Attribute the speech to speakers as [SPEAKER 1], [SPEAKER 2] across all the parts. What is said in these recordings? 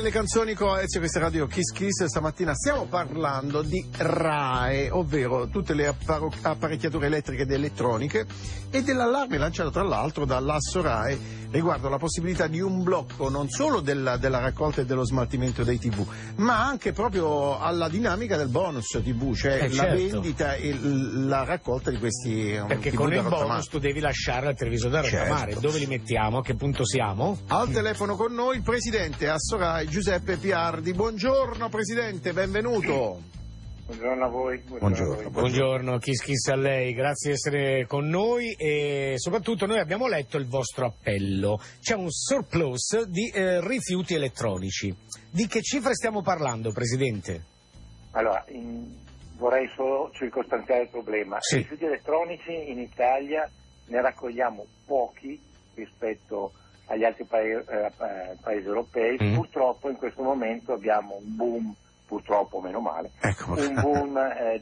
[SPEAKER 1] nelle canzoni con Ezio, questa è Radio Kiss Kiss. Stamattina stiamo parlando di RAEE, ovvero tutte le apparecchiature elettriche ed elettroniche, e dell'allarme lanciato tra l'altro dall'Asso RAEE riguardo la possibilità di un blocco non solo della raccolta e dello smaltimento dei TV, ma anche proprio alla dinamica del bonus TV, cioè la vendita e la raccolta di questi
[SPEAKER 2] perché
[SPEAKER 1] TV
[SPEAKER 2] con il
[SPEAKER 1] rottamare.
[SPEAKER 2] bonus tu devi lasciare al televisore da rottamare.
[SPEAKER 1] Certo.
[SPEAKER 2] Dove li mettiamo? A che punto siamo?
[SPEAKER 1] Al telefono con noi il presidente Asso RAEE Giuseppe Piardi. Buongiorno presidente, benvenuto.
[SPEAKER 3] Buongiorno a voi.
[SPEAKER 2] Buongiorno, Kiss a lei, grazie di essere con noi e soprattutto noi abbiamo letto il vostro appello. C'è un surplus di rifiuti elettronici. Di che cifre stiamo parlando, presidente?
[SPEAKER 3] Allora, vorrei solo circostanziare il problema.
[SPEAKER 2] Sì.
[SPEAKER 3] I rifiuti elettronici in Italia ne raccogliamo pochi rispetto agli altri paesi europei. Purtroppo in questo momento abbiamo un boom, purtroppo meno male, un boom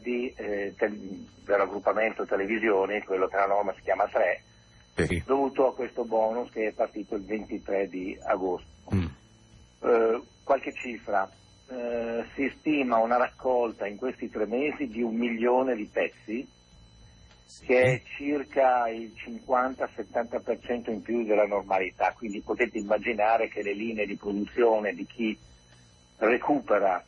[SPEAKER 3] dell'aggruppamento televisioni, quello che la norma si chiama 3,
[SPEAKER 1] Sì.
[SPEAKER 3] dovuto a questo bonus che è partito il 23 di agosto. Qualche cifra, si stima una raccolta in questi 3 mesi di 1 milione di pezzi, che è circa il 50-70% in più della normalità, quindi potete immaginare che le linee di produzione di chi recupera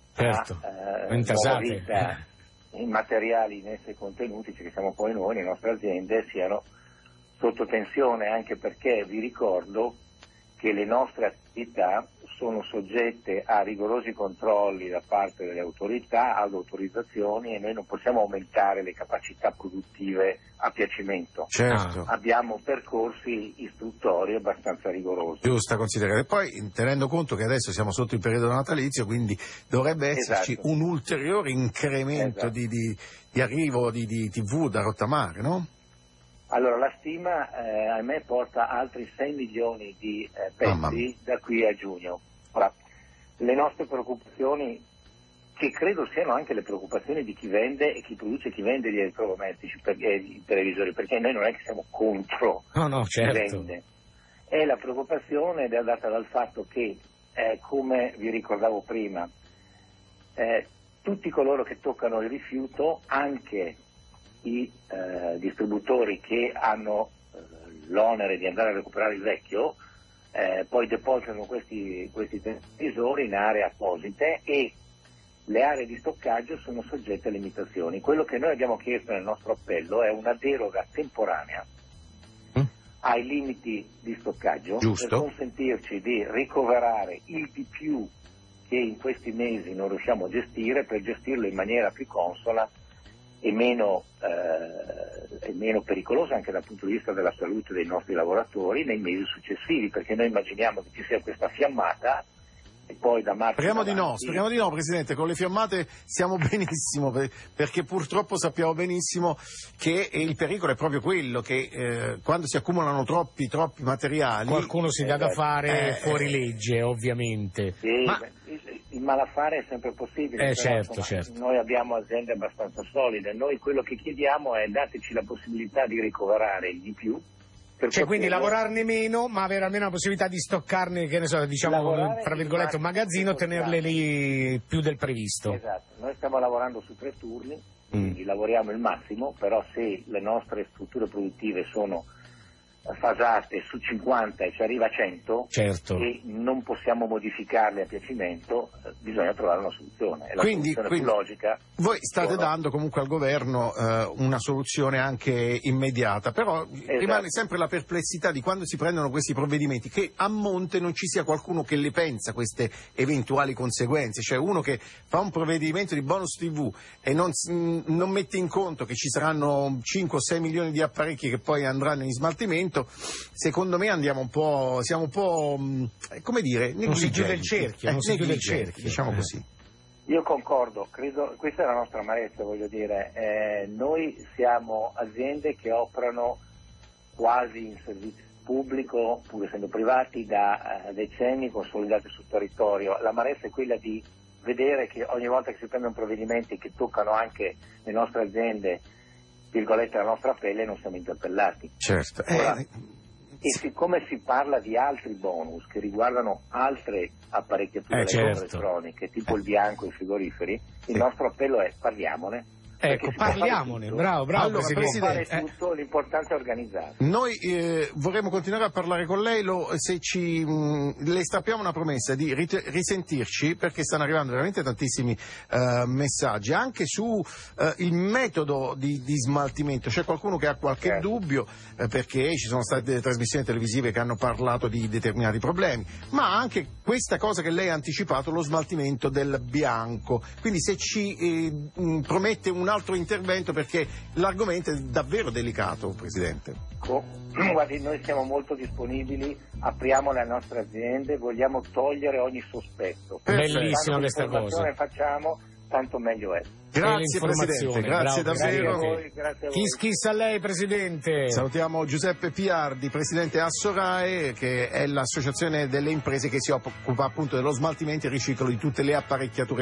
[SPEAKER 3] nuova vita i materiali in esse contenuti, cioè che siamo poi noi, le nostre aziende, siano sotto tensione, anche perché vi ricordo che le nostre attività sono soggette a rigorosi controlli da parte delle autorità, ad autorizzazioni, e noi non possiamo aumentare le capacità produttive a piacimento.
[SPEAKER 1] Certo.
[SPEAKER 3] Abbiamo percorsi istruttori abbastanza rigorosi.
[SPEAKER 1] Giusto a considerare. Poi, tenendo conto che adesso siamo sotto il periodo natalizio, quindi dovrebbe esserci un ulteriore incremento di arrivo di TV da rottamare, no?
[SPEAKER 3] Allora, la stima, ahimè, porta altri 6 milioni di pezzi da qui a giugno. Ora, le nostre preoccupazioni, che credo siano anche le preoccupazioni di chi vende e chi produce e chi vende gli elettrodomestici, i televisori, perché noi non è che siamo contro chi vende. È la preoccupazione data dal fatto che, come vi ricordavo prima, tutti coloro che toccano il rifiuto, anche i distributori che hanno l'onere di andare a recuperare il vecchio, poi depositano questi televisori in aree apposite, e le aree di stoccaggio sono soggette a limitazioni. Quello che noi abbiamo chiesto nel nostro appello è una deroga temporanea ai limiti di stoccaggio, per consentirci di ricoverare il di più che in questi mesi non riusciamo a gestire, per gestirlo in maniera più consona e meno pericolosa anche dal punto di vista della salute dei nostri lavoratori nei mesi successivi, perché noi immaginiamo che ci sia questa fiammata e poi da marzo
[SPEAKER 1] Speriamo di no, Presidente, con le fiammate stiamo benissimo, perché purtroppo sappiamo benissimo che il pericolo è proprio quello che quando si accumulano troppi materiali
[SPEAKER 2] qualcuno si dà da fare fuori legge, ovviamente.
[SPEAKER 3] Sì, il malaffare è sempre possibile,
[SPEAKER 2] certo.
[SPEAKER 3] Noi abbiamo aziende abbastanza solide, noi quello che chiediamo è dateci la possibilità di ricoverare il di più.
[SPEAKER 2] Quindi lavorarne meno, ma avere almeno la possibilità di stoccarne, che ne so, diciamo, tra virgolette, un magazzino, tenerle lì più del previsto.
[SPEAKER 3] Esatto, noi stiamo lavorando su 3 turni, quindi lavoriamo il massimo, però se le nostre strutture produttive sono fasate su 50 e ci arriva a 100, e non possiamo modificarle a piacimento, bisogna trovare una soluzione. E la soluzione più logica.
[SPEAKER 1] Voi state dando comunque al governo una soluzione anche immediata, però rimane sempre la perplessità di quando si prendono questi provvedimenti, che a monte non ci sia qualcuno che le pensa queste eventuali conseguenze, cioè uno che fa un provvedimento di bonus TV e non mette in conto che ci saranno 5 o 6 milioni di apparecchi che poi andranno in smaltimento. Secondo me siamo un po', come dire, negligenti.
[SPEAKER 2] Non si chiude il cerchio,
[SPEAKER 1] diciamo così.
[SPEAKER 3] Io concordo, credo, questa è la nostra amarezza, voglio dire, noi siamo aziende che operano quasi in servizio pubblico, pur essendo privati, da decenni, consolidati sul territorio. L'amarezza è quella di vedere che ogni volta che si prendono provvedimenti che toccano anche le nostre aziende, virgolette, la nostra pelle, non siamo interpellati.
[SPEAKER 1] Certo.
[SPEAKER 3] Ora, E siccome si parla di altri bonus che riguardano altre apparecchiature elettroniche, tipo il bianco e i frigoriferi, il nostro appello è parliamone.
[SPEAKER 2] Ecco, parliamone, bravo,
[SPEAKER 1] allora,
[SPEAKER 3] Presidente. Fare tutto, l'importante è organizzare.
[SPEAKER 1] Noi vorremmo continuare a parlare con lei, le strappiamo una promessa di risentirci, perché stanno arrivando veramente tantissimi messaggi, anche su il metodo di smaltimento. C'è qualcuno che ha qualche dubbio, perché ci sono state delle trasmissioni televisive che hanno parlato di determinati problemi, ma anche questa cosa che lei ha anticipato, lo smaltimento del bianco. Quindi se ci promette un altro intervento, perché l'argomento è davvero delicato, Presidente.
[SPEAKER 3] Guardi, noi siamo molto disponibili, apriamo le nostre aziende, vogliamo togliere ogni sospetto.
[SPEAKER 2] Bellissima questa cosa.
[SPEAKER 3] Facciamo, tanto meglio è.
[SPEAKER 1] Grazie Presidente, grazie davvero.
[SPEAKER 3] Grazie a voi.
[SPEAKER 2] Kiss a lei, Presidente.
[SPEAKER 1] Salutiamo Giuseppe Piardi, Presidente Assorae, che è l'associazione delle imprese che si occupa appunto dello smaltimento e riciclo di tutte le apparecchiature